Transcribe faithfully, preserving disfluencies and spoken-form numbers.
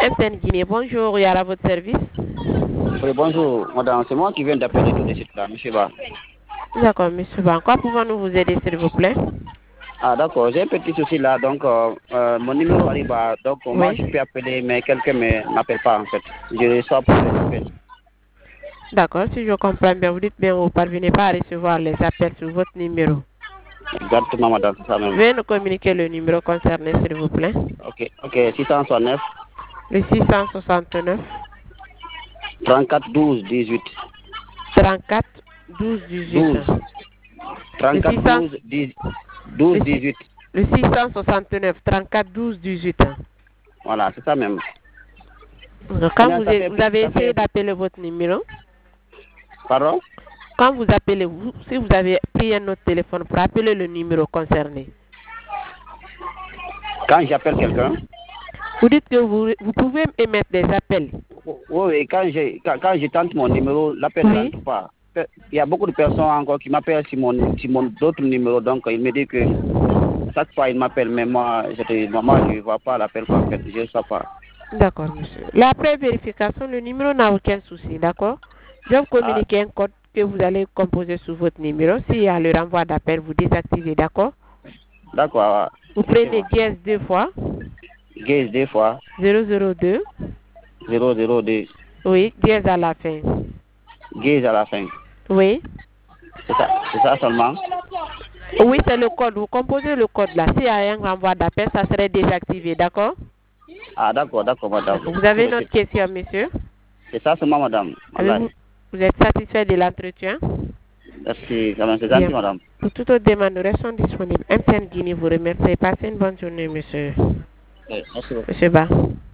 M T N Guinée, bonjour, il y a à votre service. Oui, bonjour, madame. C'est moi qui viens d'appeler tout de suite là, monsieur Ba. D'accord, monsieur Ba. En quoi pouvons-nous vous aider, s'il vous plaît? Ah, d'accord. J'ai un petit souci là. Donc, euh, euh, mon numéro arrive à. Donc, Oui. moi, je peux appeler, mais quelqu'un ne m'appelle pas en fait. Je reçois pas les appels. D'accord, si je comprends bien, vous dites bien, vous ne parvenez pas à recevoir les appels sur votre numéro. Exactement, madame, c'est ça même. Veuillez nous communiquer le numéro concerné, s'il vous plaît. Ok, ok. six cent soixante-neuf. Le six cent soixante-neuf. trente-quatre douze dix-huit. trente-quatre douze dix-huit. douze. trente-quatre douze dix-huit. Le six cent soixante-neuf trente-quatre douze dix-huit. Voilà, c'est ça même. Quand vous, avez, vous avez essayé d'appeler votre numéro? Pardon? Quand vous appelez, vous, si vous avez pris un autre téléphone pour appeler le numéro concerné. Quand j'appelle quelqu'un? Vous dites que vous, vous pouvez émettre des appels. Oui, et quand je, quand, quand je tente mon numéro, l'appel ne rentre pas. Il y a beaucoup de personnes encore qui m'appellent sur mon, sur mon d'autres numéros, donc il me dit que chaque fois il m'appelle, mais moi, je moi, je ne vois pas l'appel en fait, je ne sais pas. D'accord, monsieur. Là, après vérification, le numéro n'a aucun souci, d'accord? Je vais vous communiquer ah. un code que vous allez composer sur votre numéro. S'il y a le renvoi d'appel, vous désactivez, d'accord? D'accord. Vous prenez dièse deux fois. Dièse deux fois. zéro zéro deux. zéro zéro deux. Oui, dièse à la fin. Dièse à la fin. Oui. C'est ça, c'est ça seulement? Oui, c'est le code. Vous composez le code là. S'il y a un renvoi d'appel, ça serait désactivé, d'accord? Ah, d'accord, d'accord, madame. Vous avez une autre question, monsieur? C'est ça seulement, madame. Vous, vous êtes satisfait de l'entretien? Merci, c'est gentil, madame. Pour toute autre demande, nous restons disponibles. M T N Guinée vous remercie. Passez une bonne journée, monsieur. Oui, merci beaucoup. Monsieur Ba.